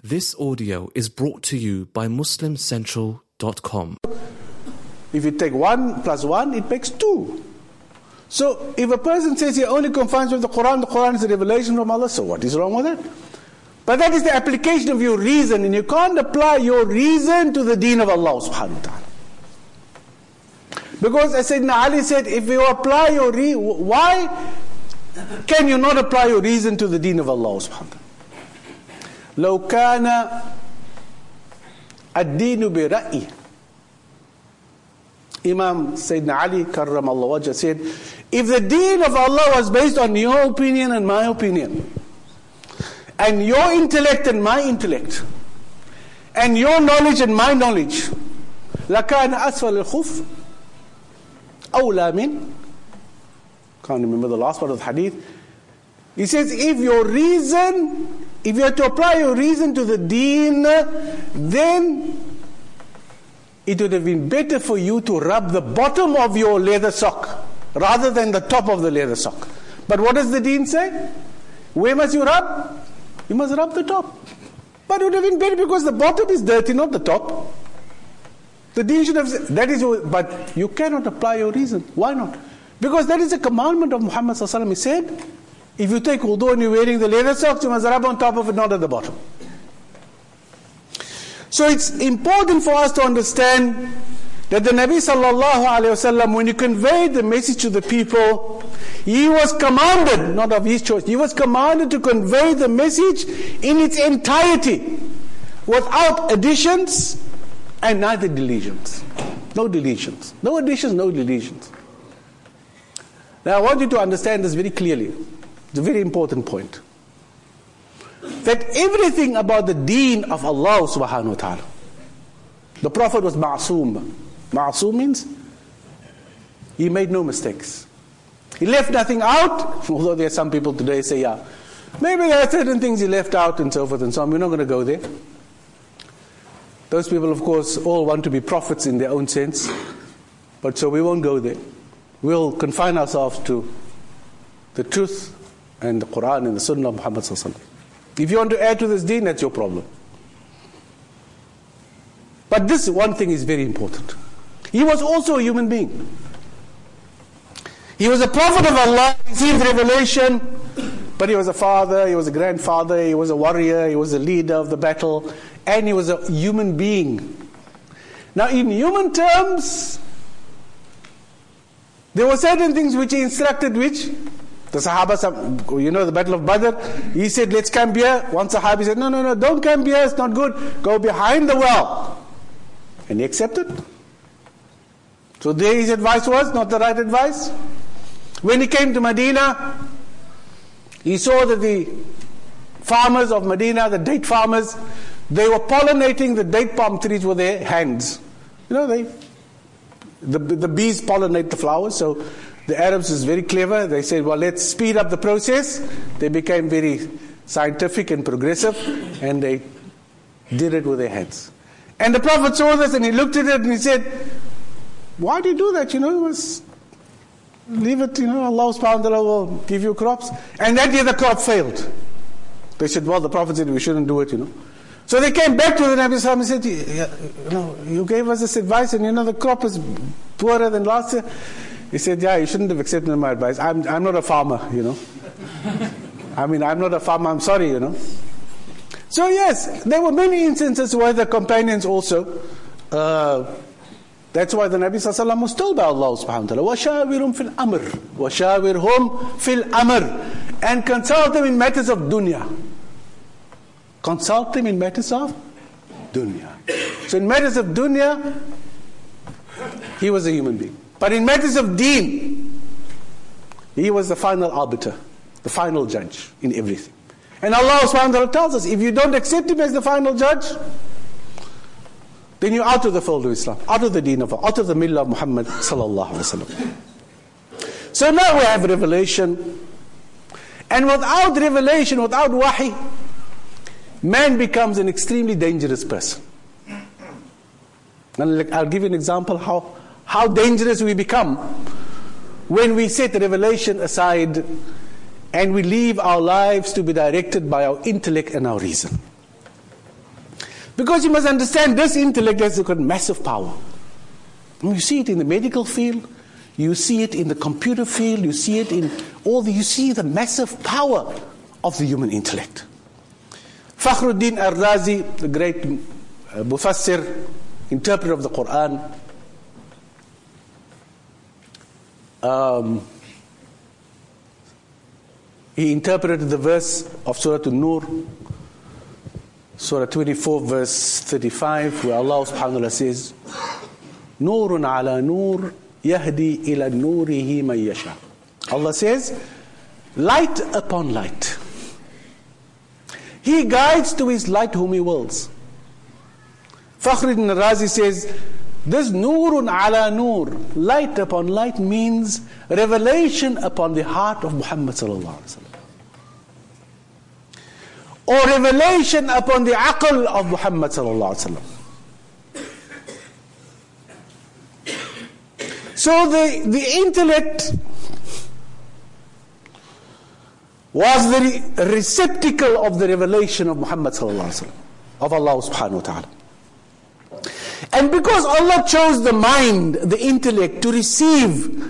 This audio is brought to you by MuslimCentral.com. If you take 1 plus 1, it makes 2. So if a person says he only confines with the Quran is a revelation from Allah, so what is wrong with it? But that is the application of your reason, and you can't apply your reason to the deen of Allah subhanahu wa ta'ala. Because as Sayyidina Ali said, if you apply your reason, why can you not apply your reason to the deen of Allah subhanahu wa ta'ala? لو كان الدين برأي. Imam Sayyidina Ali Karram Allah Wajah said, if the deen of Allah was based on your opinion and my opinion, and your intellect and my intellect, and your knowledge and my knowledge, لكان أسفل الخف أولى من. Can't remember the last part of the hadith. He says, if you have to apply your reason to the deen, then it would have been better for you to rub the bottom of your leather sock rather than the top of the leather sock. But what does the deen say? Where must you rub? You must rub the top. But it would have been better because the bottom is dirty, not the top. The deen should have said, but you cannot apply your reason. Why not? Because that is a commandment of Muhammad sallallahu alaihi wasallam. He said, if you take wudu and you're wearing the leather socks, you must rub on top of it, not at the bottom. So it's important for us to understand that the Nabi sallallahu alaihi wasallam, when he conveyed the message to the people, he was commanded, not of his choice, he was commanded to convey the message in its entirety, without additions and neither deletions. No deletions. No additions, no deletions. Now I want you to understand this very clearly. It's a very important point. That everything about the deen of Allah subhanahu wa ta'ala, the Prophet was ma'soom. Ma'soom means he made no mistakes. He left nothing out, although there are some people today say, yeah, maybe there are certain things he left out and so forth and so on. We're not going to go there. Those people, of course, all want to be prophets in their own sense, but so we won't go there. We'll confine ourselves to the truth and the Quran and the Sunnah of Muhammad sallallahu alaihi wasallam. If you want to add to this deen, that's your problem. But this one thing is very important. He was also a human being. He was a prophet of Allah, received revelation, but he was a father, he was a grandfather, he was a warrior, he was a leader of the battle, and he was a human being. Now in human terms, there were certain things which he instructed, which the Sahaba, the Battle of Badr, he said, let's camp here. One Sahabi said, no, don't camp here, it's not good. Go behind the well. And he accepted. So there his advice was not the right advice. When he came to Medina, he saw that the farmers of Medina, the date farmers, they were pollinating the date palm trees with their hands. The bees pollinate the flowers, so the Arabs is very clever. They said, well, let's speed up the process. They became very scientific and progressive, and they did it with their hands. And the Prophet saw this, and he looked at it, and he said, why do you do that? Leave it, Allah subhanahu wa ta'ala will give you crops. And that year the crop failed. They said, well, the Prophet said we shouldn't do it, So they came back to the Nabi sallallahu and said, you gave us this advice, and the crop is poorer than last year. He said, yeah, you shouldn't have accepted my advice. I'm not a farmer, I'm not a farmer, I'm sorry, So yes, there were many instances where the companions also, that's why the Nabi sallallahu alaihi wasallam was told by Allah subhanahu wa ta'ala, وَشَاوِرْهُمْ فِي الْأَمْرِ وَشَاوِرْهُمْ فِي الْأَمْرِ, and consult them in matters of dunya. Consult them in matters of dunya. So in matters of dunya, he was a human being. But in matters of deen, he was the final arbiter, the final judge in everything. And Allah subhanahu wa ta'ala tells us, if you don't accept him as the final judge, then you're out of the fold of Islam, out of the deen of Allah, out of the millah of Muhammad sallallahu alaihi wasallam. So now we have revelation. And without revelation, without wahi, man becomes an extremely dangerous person. And I'll give you an example how dangerous we become when we set revelation aside and we leave our lives to be directed by our intellect and our reason. Because you must understand, this intellect has got massive power. You see it in the medical field, you see it in the computer field, you see it in you see the massive power of the human intellect. Fakhruddin Ar-Razi, the great Mufassir, interpreter of the Quran, he interpreted the verse of Surah An-Nur, Surah 24, verse 35, where Allah subhanahu wa ta'ala says, Nurun ala nur yahdi ila nurihi man yasha. Allah says, light upon light. He guides to his light whom he wills. Fakhruddin Ar-Razi says, this nurun ala nur, light upon light, means revelation upon the heart of Muhammad sallallahu alaihi wasallam, or revelation upon the aql of Muhammad sallallahu alaihi wasallam. So the intellect was the receptacle of the revelation of Muhammad sallallahu alaihi wasallam, of Allah subhanahu wa ta'ala. And because Allah chose the mind, the intellect, to receive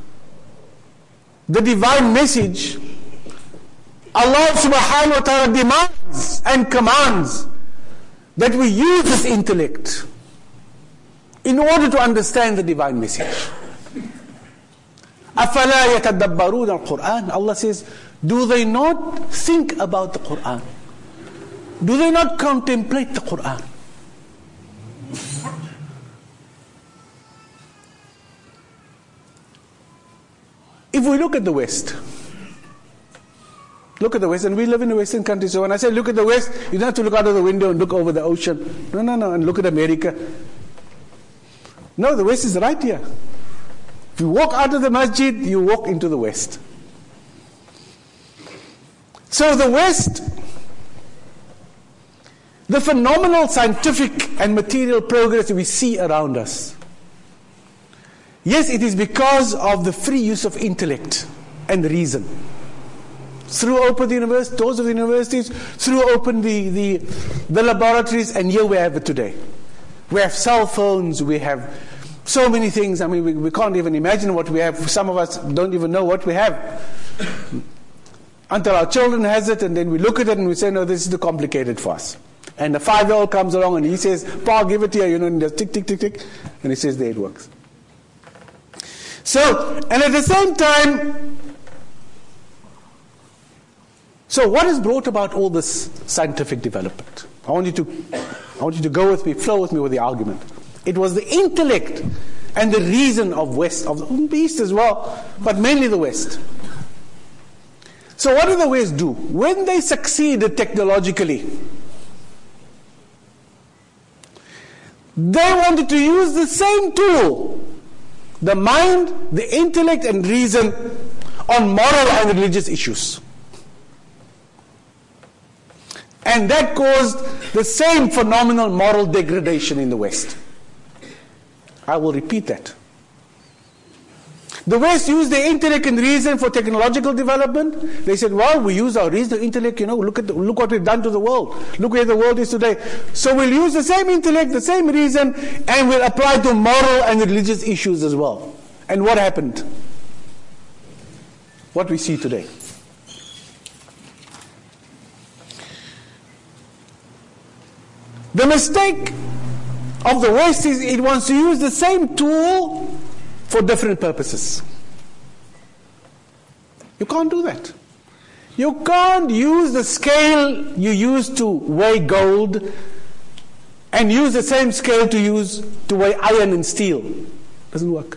the divine message, Allah subhanahu wa ta'ala demands and commands that we use this intellect in order to understand the divine message. أَفَلَا يَتَدَبَّرُونَ الْقُرْآنَ. Allah says, do they not think about the Qur'an? Do they not contemplate the Qur'an? If we look at the West, and we live in a Western country, so when I say look at the West, you don't have to look out of the window and look over the ocean. No, and look at America. No, the West is right here. If you walk out of the masjid, you walk into the West. So the West, the phenomenal scientific and material progress we see around us, yes, it is because of the free use of intellect and reason. Through open the universities, doors of the universities, through open the laboratories, and here we have it today. We have cell phones, we have so many things. I mean, we can't even imagine what we have. Some of us don't even know what we have. Until our children has it, and then we look at it and we say, no, this is too complicated for us. And the 5-year-old comes along and he says, Pa, give it here, and there's tick, tick, tick, tick. And he says, there it works. So, and at the same time, so what has brought about all this scientific development? I want you to go with me, flow with me with the argument. It was the intellect and the reason of the East as well, but mainly the West. So what do the West do? When they succeeded technologically, they wanted to use the same tool, the mind, the intellect and reason, on moral and religious issues. And that caused the same phenomenal moral degradation in the West. I will repeat that. The West used their intellect and reason for technological development. They said, well, we use our reason and intellect, look what we've done to the world. Look where the world is today. So we'll use the same intellect, the same reason, and we'll apply to moral and religious issues as well. And what happened? What we see today. The mistake of the West is it wants to use the same tool for different purposes. You can't do that. You can't use the scale you use to weigh gold and use the same scale to weigh iron and steel. Doesn't work.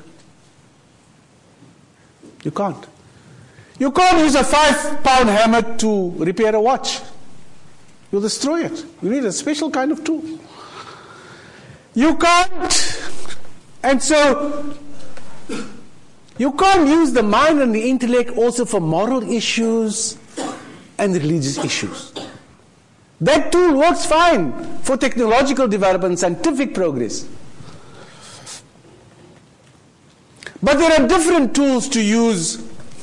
You can't. You can't use a 5-pound hammer to repair a watch. You'll destroy it. You need a special kind of tool. You can't. And so, you can't use the mind and the intellect also for moral issues and religious issues. That tool works fine for technological development, scientific progress. But there are different tools to use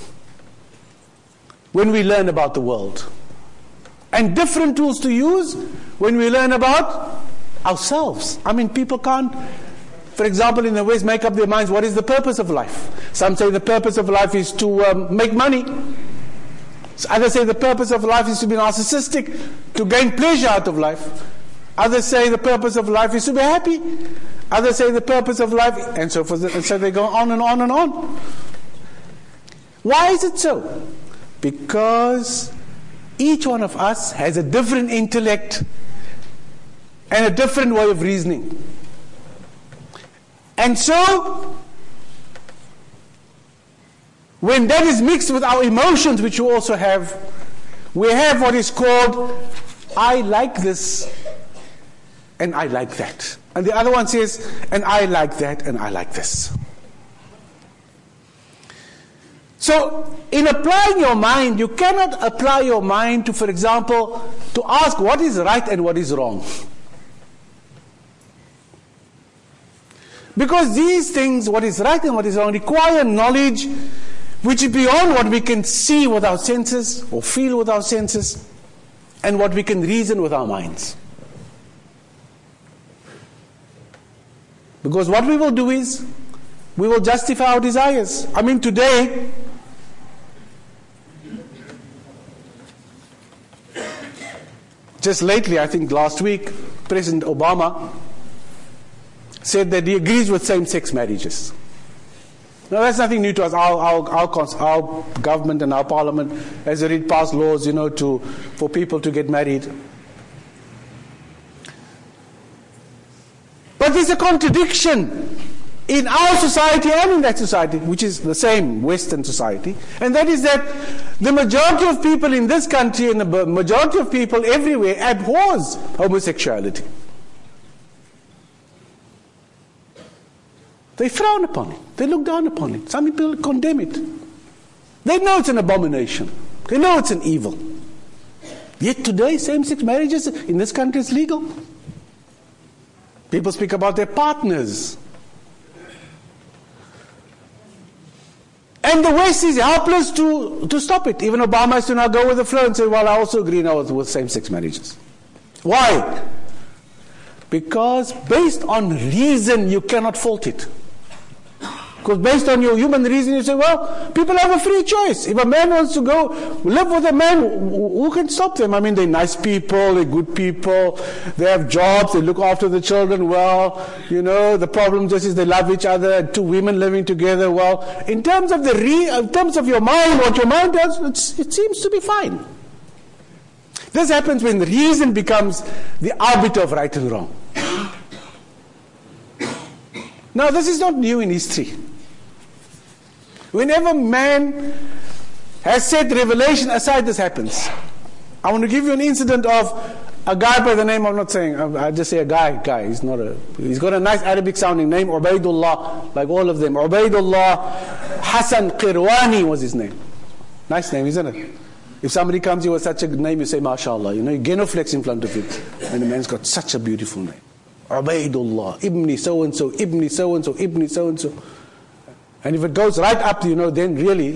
when we learn about the world. And different tools to use when we learn about ourselves. I mean, people can't, for example, in the West, make up their minds, what is the purpose of life? Some say the purpose of life is to make money. Others say the purpose of life is to be narcissistic, to gain pleasure out of life. Others say the purpose of life is to be happy. Others say the purpose of life, and so forth. And so they go on and on and on. Why is it so? Because each one of us has a different intellect and a different way of reasoning. And so, when that is mixed with our emotions, which we also have, we have what is called, I like this and I like that. And the other one says, and I like that and I like this. So, in applying your mind, you cannot apply your mind to, for example, to ask what is right and what is wrong. Because these things, what is right and what is wrong, require knowledge which is beyond what we can see with our senses or feel with our senses and what we can reason with our minds. Because what we will do is, we will justify our desires. I mean, today, just lately, I think last week, President Obama said that he agrees with same-sex marriages. Now, that's nothing new to us. Our government and our parliament has already passed laws, for people to get married. But there's a contradiction in our society and in that society, which is the same Western society, and that is that the majority of people in this country and the majority of people everywhere abhors homosexuality. They frown upon it. They look down upon it. Some people condemn it. They know it's an abomination. They know it's an evil. Yet today, same-sex marriages in this country is legal. People speak about their partners. And the West is helpless to stop it. Even Obama has to now go with the flow and say, well, I also agree now with same-sex marriages. Why? Because based on reason, you cannot fault it. Because based on your human reason, you say, well, people have a free choice. If a man wants to go live with a man, who can stop them? I mean, they're nice people, they're good people, they have jobs, they look after the children well. The problem just is they love each other, two women living together well. In terms of in terms of your mind, what your mind does, it seems to be fine. This happens when reason becomes the arbiter of right and wrong. Now, this is not new in history. Whenever man has set revelation aside, this happens. I want to give you an incident of a guy by the name, I'm not saying, I just say a guy. He's got a nice Arabic sounding name, Ubaidullah, like all of them. Ubaidullah Hassan Qirwani was his name. Nice name, isn't it? If somebody comes here with such a name, you say, MashaAllah, you genuflex in front of it. And the man's got such a beautiful name. Ubaidullah, Ibni so-and-so, Ibni so-and-so, Ibni so-and-so. And if it goes right up, then really,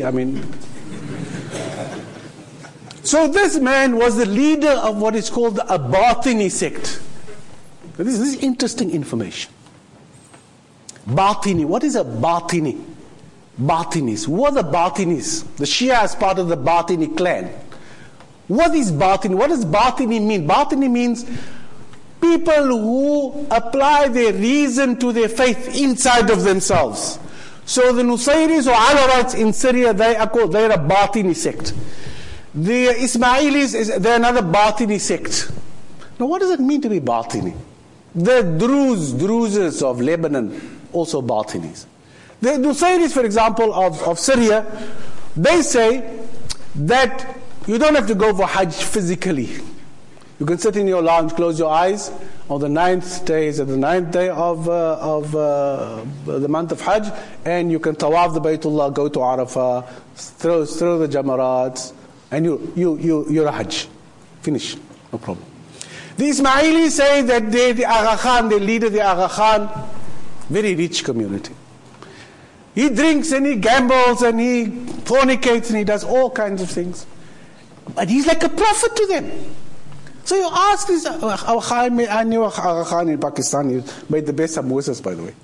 So this man was the leader of what is called the Batini sect. This is interesting information. Batini, what is a Batini? Batinis. Who are the Batinis? The Shia is part of the Batini clan. What is Batini? What does Batini mean? Batini means people who apply their reason to their faith inside of themselves. So the Nusayris or Alawats in Syria, they're a Batini sect. The Ismailis, they're another Batini sect. Now what does it mean to be Batini? The Druzes of Lebanon, also Batinis. The Nusayris, for example, of Syria, they say that you don't have to go for Hajj physically. You can sit in your lounge, close your eyes. On the 9th day, is the 9th day of the month of Hajj, and you can tawaf the Baytullah, go to Arafah, throw the Jamarats, and you're a Hajj. Finish, no problem. The Ismailis say that the Agha Khan, the leader, the Agha Khan, very rich community. He drinks and he gambles and he fornicates and he does all kinds of things. But he's like a prophet to them. So you ask this, I knew Aga Khan in Pakistan, he made the best samosas, by the way.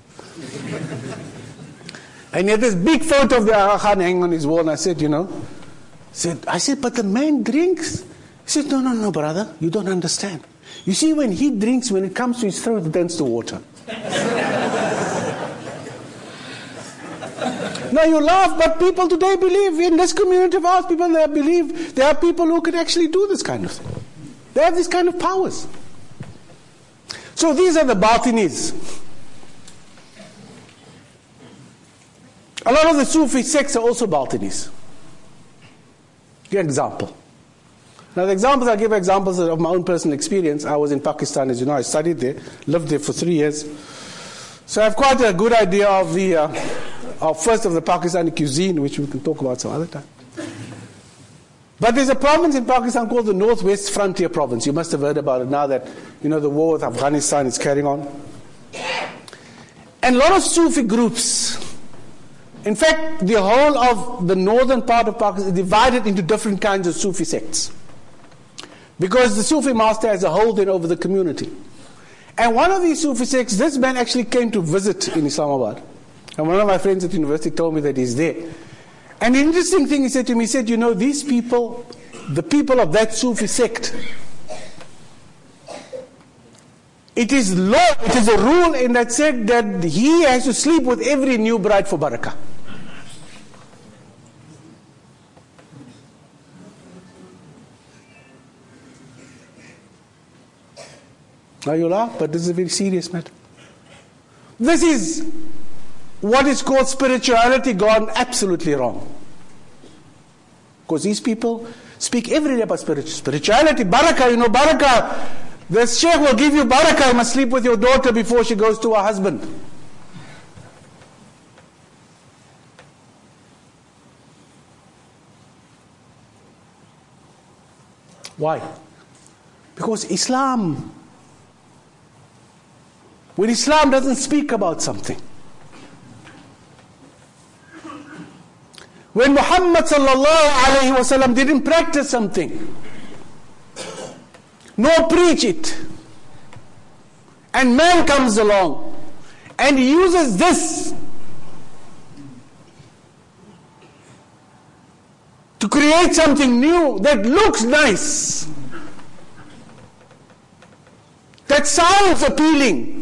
And he had this big photo of the Aga Khan hanging on his wall, and I said, I said, but the man drinks. He said, no, brother, you don't understand. You see, when he drinks, when it comes to his throat, it turns to water. Now you laugh, but people today believe, in this community of ours, people there believe there are people who can actually do this kind of thing. They have these kind of powers. So these are the batinis. A lot of the Sufi sects are also batinis. Give an example. Now the examples, I'll give examples of my own personal experience. I was in Pakistan, as you know, I studied there, lived there for 3 years. So I have quite a good idea of first of the Pakistani cuisine, which we can talk about some other time. But there's a province in Pakistan called the Northwest Frontier Province. You must have heard about it now that, the war with Afghanistan is carrying on. And a lot of Sufi groups, in fact, the whole of the northern part of Pakistan is divided into different kinds of Sufi sects. Because the Sufi master has a hold in over the community. And one of these Sufi sects, this man actually came to visit in Islamabad. And one of my friends at university told me that he's there. And the interesting thing he said to me, he said, these people, the people of that Sufi sect, it is law, it is a rule in that sect that he has to sleep with every new bride for barakah. Now you laugh, but this is a very serious matter. This is what is called spirituality gone absolutely wrong. Because these people speak every day about spirituality, barakah, barakah. The sheikh will give you barakah, you must sleep with your daughter before she goes to her husband. Why? Because Islam, when Islam doesn't speak about something, when Muhammad sallallahu alayhi wasallam didn't practice something, nor preach it, and man comes along and he uses this to create something new that looks nice, that sounds appealing,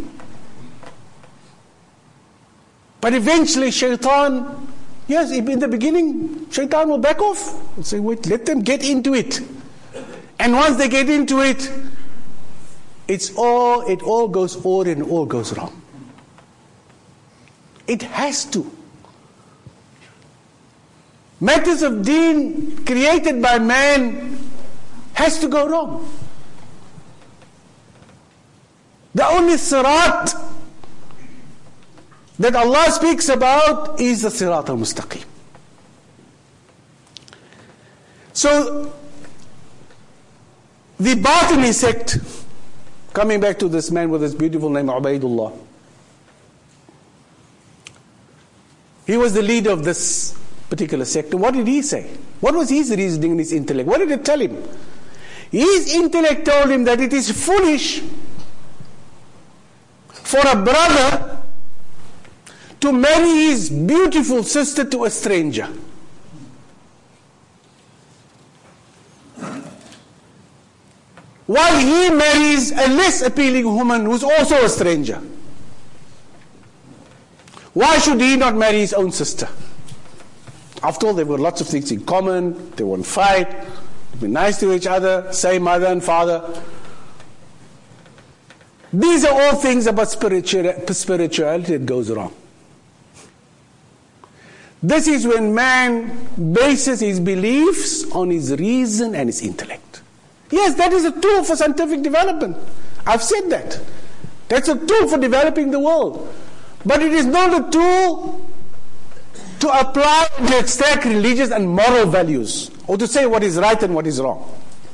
but eventually shaitan, yes, in the beginning, shaitan will back off and say, wait, let them get into it. And once they get into it, it all goes odd and all goes wrong. It has to. Matters of deen created by man has to go wrong. The only sirat that Allah speaks about is the Sirat al-Mustaqim. So, the Batini sect, coming back to this man with his beautiful name, Ubaidullah, he was the leader of this particular sect. And what did he say? What was his reasoning and his intellect? What did it tell him? His intellect told him that it is foolish for a brother to marry his beautiful sister to a stranger. While he marries a less appealing woman who's also a stranger. Why should he not marry his own sister? After all, they've got lots of things in common, they won't fight, they'll be nice to each other, same mother and father. These are all things about spirituality that goes wrong. This is when man bases his beliefs on his reason and his intellect. Yes, that is a tool for scientific development. I've said that. That's a tool for developing the world. But it is not a tool to apply and to extract religious and moral values, or to say what is right and what is wrong.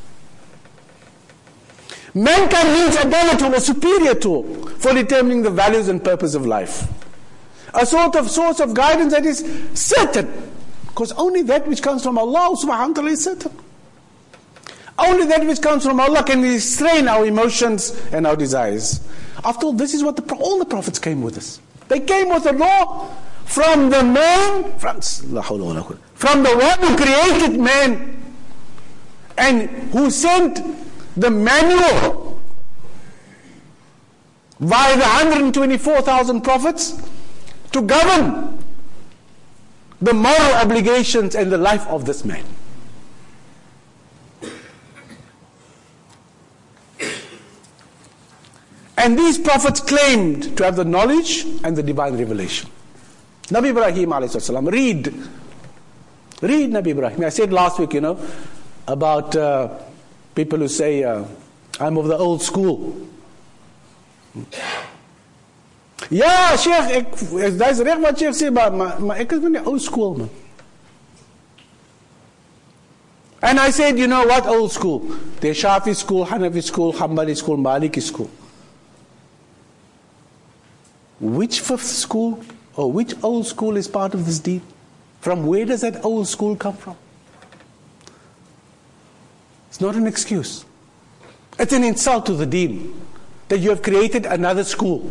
Mankind needs another tool, a superior tool, for determining the values and purpose of life. A sort of source of guidance that is certain, because only that which comes from Allah subhanahu wa ta'ala is certain. Only that which comes from Allah can restrain our emotions and our desires. After all, this is what all the prophets came with us. They came with the law from the man, from the one who created man and who sent the manual via the 124,000 prophets to govern the moral obligations and the life of this man. And these prophets claimed to have the knowledge and the divine revelation. Nabi Ibrahim alayhi salam, read Nabi Ibrahim. I said last week, about people who say, I'm of the old school. Ja, Sheikh, dat is recht wat Sheikh sê, maar ek is van die old school, man. And I said, you know what, old school? There's Shafi school, Hanafi school, Hanbali school, Maliki school. Which fifth school or which old school is part of this deen? From where does that old school come from? It's not an excuse. It's an insult to the deen that you have created another school.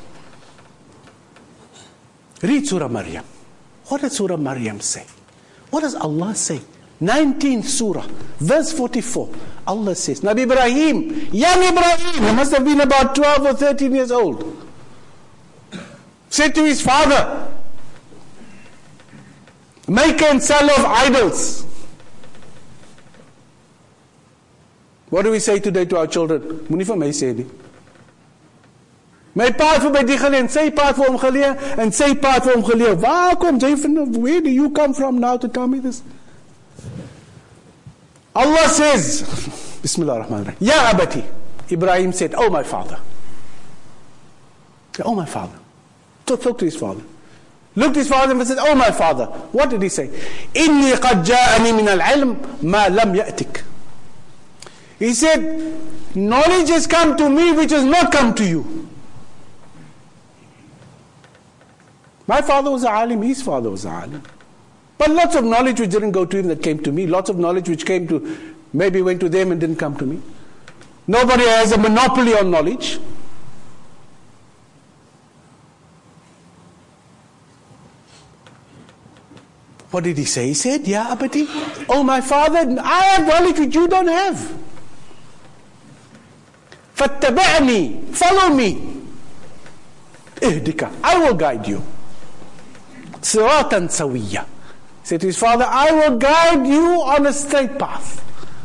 Read Surah Maryam. What does Surah Maryam say? What does Allah say? 19th Surah, verse 44. Allah says, Nabi Ibrahim, young Ibrahim, he must have been about 12 or 13 years old, said to his father, maker and seller of idols. What do we say today to our children? Moenie vir my sê nie. My pa het vir my die geleer, en sy pa het vir hom geleer, en sy pa het vir hom geleer. Waar kom jy van? Where do you come from now to tell me this? Allah says, Bismillah ar-Rahman ar-Rahim, Ya Abati. Ibrahim said, oh my father. Oh my father. Talk to his father. Looked at his father and said, oh my father. What did he say? Inni qad ja'ani min al-ilm ma lam ya'tik. He said, knowledge has come to me which has not come to you. My father was a alim, his father was a alim. But lots of knowledge which didn't go to him that came to me. Lots of knowledge which came to, maybe went to them and didn't come to me. Nobody has a monopoly on knowledge. What did he say? He said, Ya Abati, oh my father, I have knowledge which you don't have. فَاتَّبِعْنِي, follow me. اهدك, I will guide you. صِرَاطًا سَوِيًّا. Said to his father, I will guide you on a straight path.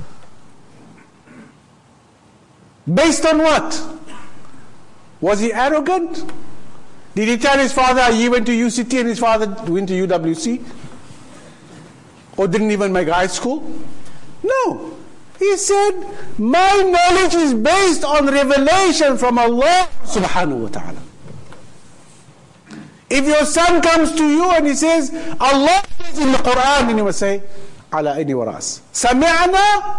Based on what? Was he arrogant? Did he tell his father he went to UCT and his father went to UWC? Or didn't even make high school? No. He said, my knowledge is based on revelation from Allah subhanahu wa ta'ala. If your son comes to you and he says, Allah says in the Quran, and you must say, ala ayni wa ras. Sami'na.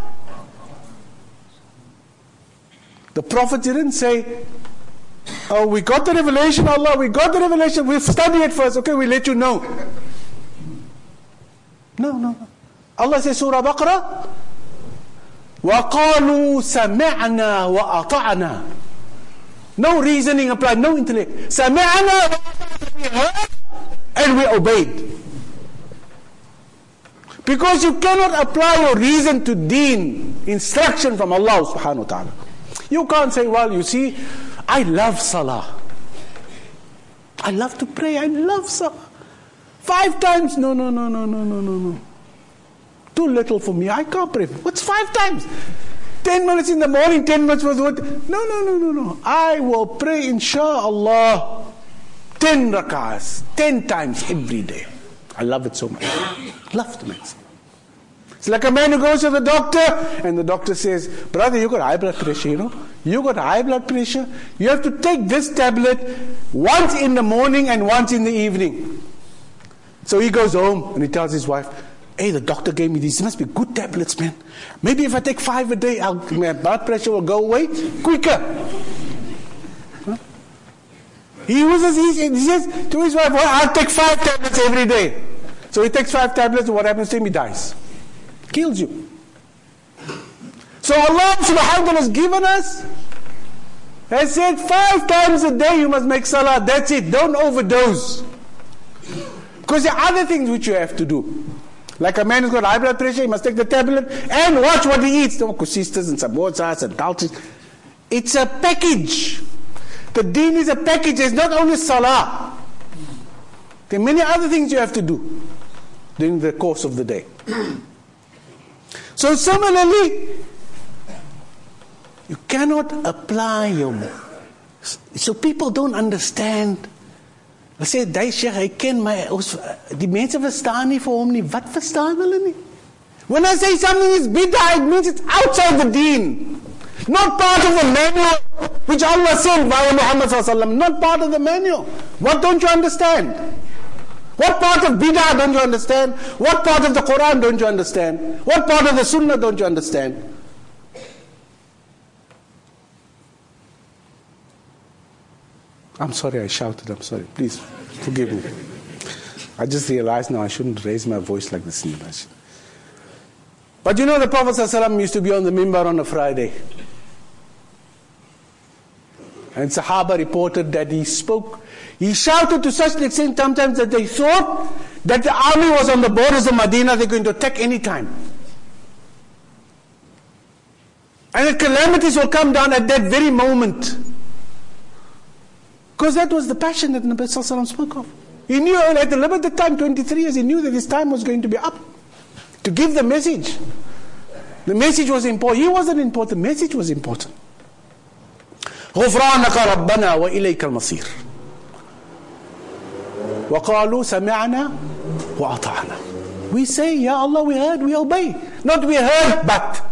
The Prophet didn't say, oh, we got the revelation, Allah, we got the revelation, we'll study it first, okay, we'll let you know. No. Allah says, Surah Baqarah, وَقَالُوا سَمِعْنَا وَأَطَعْنَا. No reasoning applied, no intellect. سَمِعْنَا, we heard and we obeyed. Because you cannot apply your reason to deen, instruction from Allah subhanahu wa ta'ala. You can't say, well, you see, I love salah. I love to pray, I love salah. 5 times, no. Too little for me, I can't pray. What's 5 times? 10 minutes in the morning, 10 minutes was what? No. I will pray inshallah 10 rak'ahs, 10 times every day. I love it so much. Love to make it. It's like a man who goes to the doctor and the doctor says, brother, you got high blood pressure, You got high blood pressure. You have to take this tablet once in the morning and once in the evening. So he goes home and he tells his wife, hey, the doctor gave me these. These must be good tablets, man. Maybe if I take 5 a day, my blood pressure will go away quicker. Huh? He says to his wife, well, I'll take 5 tablets every day. So he takes 5 tablets, and what happens to him? He dies. Kills you. So Allah subhanahu wa ta'ala has given us, has said 5 times a day you must make salah. That's it. Don't overdose. Because there are other things which you have to do. Like a man who's got high blood pressure, he must take the tablet and watch what he eats. No kusistas and samosas and dalchis. It's a package. The deen is a package. It's not only salah. There are many other things you have to do during the course of the day. So similarly, you cannot apply your... So people don't understand. Hulle sê, "Daai Sheikh, hy ken my, die mense verstaan nie vir hom nie." Wat verstaan hulle nie? When I say something is bid'ah, it means it's outside the deen. Not part of the manual which Allah sent via Muhammad sallallahu alaihi wasallam. Not part of the manual. What don't you understand? What part of bid'ah don't you understand? What part of the Quran don't you understand? What part of the Sunnah don't you understand? I'm sorry I shouted, I'm sorry. Please, forgive me. I just realized now I shouldn't raise my voice like this in the masjid. But you know the Prophet ﷺ used to be on the mimbar on a Friday. And Sahaba reported that he spoke, he shouted to such an extent sometimes that they thought that the army was on the borders of Medina, they're going to attack any time. And that calamities will come down at that very moment. Because that was the passion that Nabi Sallallahu Alaihi Wasallam spoke of. He knew at the limited time, 23 years, he knew that his time was going to be up to give the message. The message was important. He wasn't important, the message was important. غفرانك ربنا وإليك المصير وقالوا سمعنا وأطعنا. We say, Ya Allah, we heard, we obey. Not we heard, but.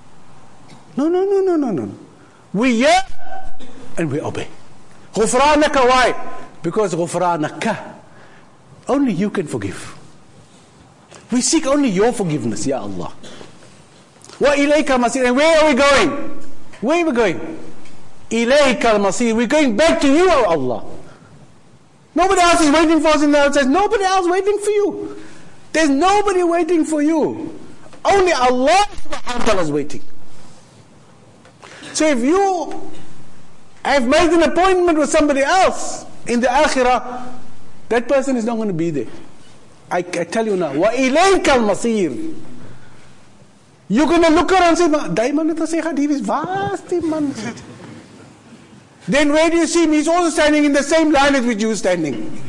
No. We hear and we obey. غفرانك, why? Because غفرانك, only you can forgive. We seek only your forgiveness, Ya Allah. وإليك المصير. And where are we going? Where are we going? إليك المصير. We're going back to you, O Allah. Nobody else is waiting for us in the outside. Nobody else waiting for you. There's nobody waiting for you. Only Allah subhanahu wa ta'ala is waiting. So if you have made an appointment with somebody else in the akhirah, that person is not going to be there. I tell you now. وَإِلَيْكَ الْمَصِيرُ. You're going to look around and say, "Dai man to say hadith is vast man." Then where do you see him? He's also standing in the same line as which you standing.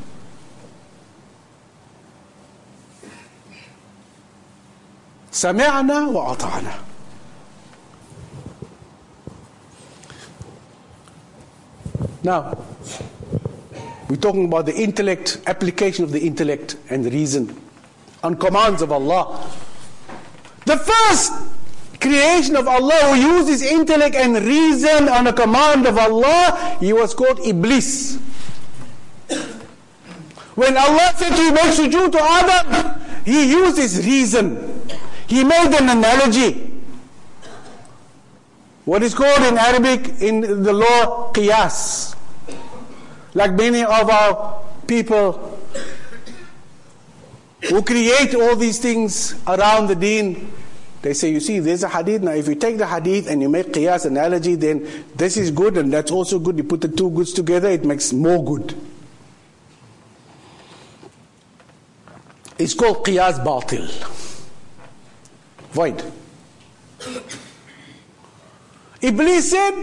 سمعنا وأطعنا. Now, we're talking about the intellect, application of the intellect and reason on commands of Allah. The first creation of Allah who used his intellect and reason on a command of Allah, he was called Iblis. When Allah said to him, make sujood to Adam, he used his reason. He made an analogy. What is called in Arabic, in the law, qiyas. Like many of our people who create all these things around the deen, they say, you see, there's a hadith. Now, if you take the hadith and you make qiyas analogy, then this is good and that's also good. You put the two goods together, it makes more good. It's called qiyas batil. Void. Iblis said,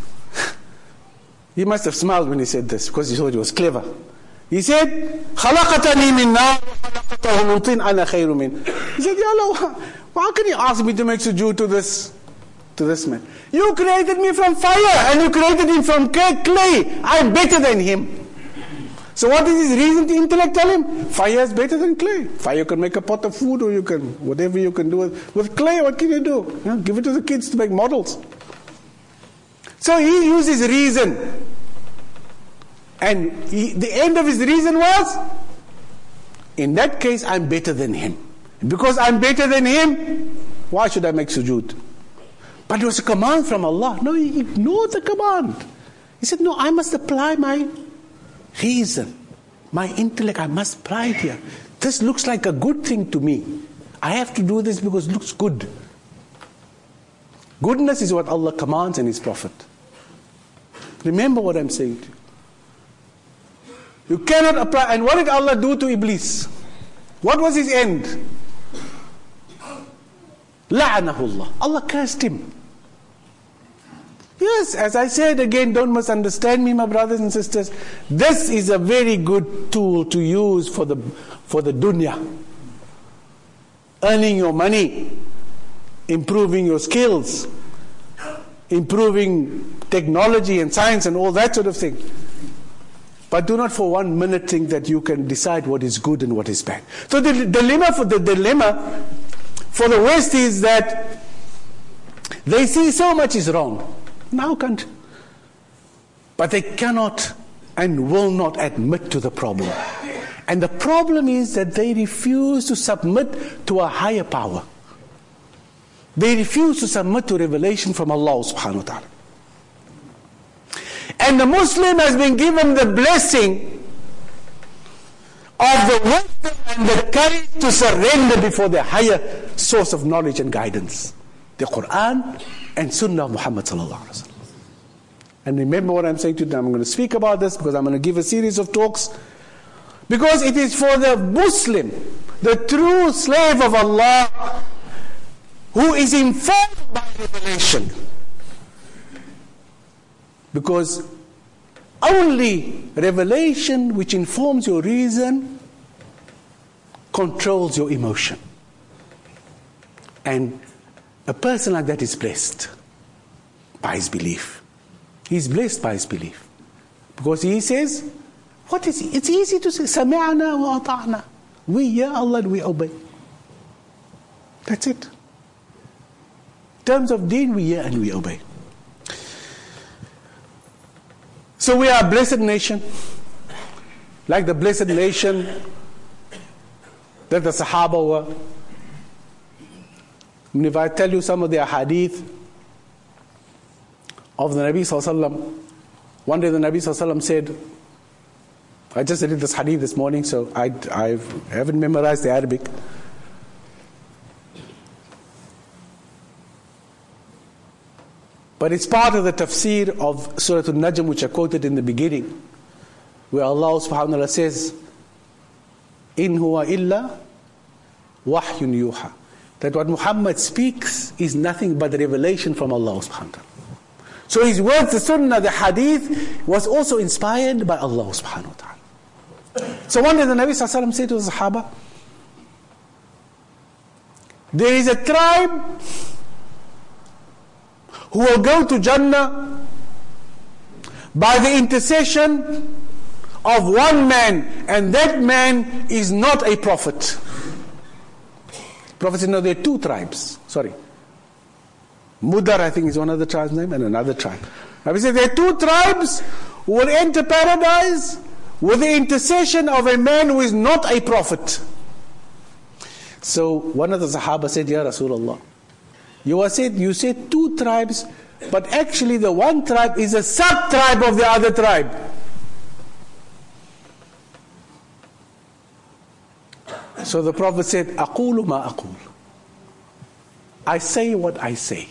he must have smiled when he said this because he thought he was clever. He said, خَلَقَتَنِي مِن نَارٍ وَخَلَقَتَهُ مِن طِينٍ أَنَا خَيْرٌ مِنْ. He said, Ya Allah, how can you ask me to make sujood to this man? You created me from fire and you created him from clay. I'm better than him. So what is his reason to intellect tell him? Fire is better than clay. Fire can make a pot of food, or you can, whatever you can do with clay, what can you do? You know, give it to the kids to make models. So he used his reason. And the end of his reason was, in that case, I'm better than him. Because I'm better than him, why should I make sujood? But it was a command from Allah. No, he ignored the command. He said, no, I must apply my reason, my intellect, I must apply it here. This looks like a good thing to me. I have to do this because it looks good. Goodness is what Allah commands and His Prophet. Remember what I'm saying to you. You cannot apply. And what did Allah do to Iblis? What was his end? La'anahullah. Allah cursed him. Yes, as I said again, don't misunderstand me, my brothers and sisters. This is a very good tool to use for the dunya. Earning your money, improving your skills, improving technology and science and all that sort of thing. But do not for 1 minute think that you can decide what is good and what is bad. So the dilemma for the West is that they see so much is wrong in our country, but they cannot and will not admit to the problem. And the problem is that they refuse to submit to a higher power. They refuse to submit to revelation from Allah subhanahu wa ta'ala. And the Muslim has been given the blessing of the wisdom and the courage to surrender before the higher source of knowledge and guidance, the Quran and Sunnah of Muhammad sallallahu alaihi wasallam. And remember what I'm saying to them. I'm going to speak about this because I'm going to give a series of talks, because it is for the Muslim, the true slave of Allah, who is informed by revelation. Because only revelation which informs your reason controls your emotion. And a person like that is blessed by his belief. He's blessed by his belief. Because he says, what is it? It's easy to say, Sami'na wa ata'na. We hear Allah and we obey. That's it. In terms of deen, we hear and we obey. So we are a blessed nation, like the blessed nation that the Sahaba were. And if I tell you some of the hadith of the Nabi Sallallahu Alaihi Wasallam, one day the Nabi Sallallahu Alaihi Wasallam said, I just read this hadith this morning, so I haven't memorized the Arabic. But it's part of the tafsir of Surah Al-Najm, which I quoted in the beginning, where Allah subhanahu wa ta'ala says, In huwa illa wahyun yuha. That what Muhammad speaks is nothing but revelation from Allah subhanahu wa ta'ala. So his words, the sunnah, the hadith, was also inspired by Allah subhanahu wa ta'ala. So one day the Nabi sallallahu alaihi wasallam said to the Sahaba, there is a tribe who will go to Jannah by the intercession of one man, and that man is not a prophet. Prophet said, no, there are two tribes. Sorry. Mudar, I think, is one of the tribes' name, and another tribe. Now we say there are two tribes who will enter paradise with the intercession of a man who is not a prophet. So one of the Sahaba said, Ya Rasulullah, you said two tribes, but actually the one tribe is a sub-tribe of the other tribe. So the Prophet said, Aqulu ma aqul. I say what I say.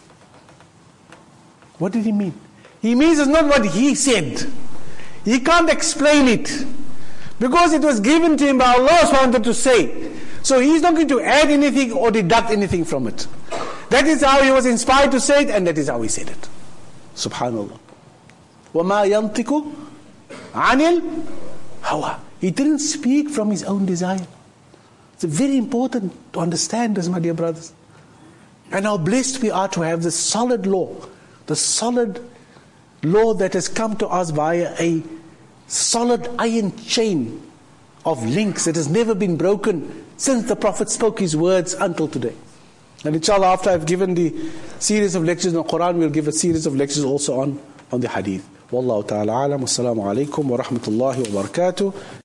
What did he mean? He means it's not what he said. He can't explain it, because it was given to him by Allah SWT to say. So he's not going to add anything or deduct anything from it. That is how he was inspired to say it, and that is how he said it. Subhanallah. وَمَا يَنْطِقُ عَنِ الْهَوَىٰ. He didn't speak from his own desire. It's very important to understand this, my dear brothers. And how blessed we are to have this solid law. The solid law that has come to us via a solid iron chain of links that has never been broken since the Prophet spoke his words until today. And inshallah, after I've given the series of lectures on the Quran, we'll give a series of lectures also on the Hadith. Wallahu ta'ala alam. Wassalamu alaikum wa rahmatullahi wa barakatuh.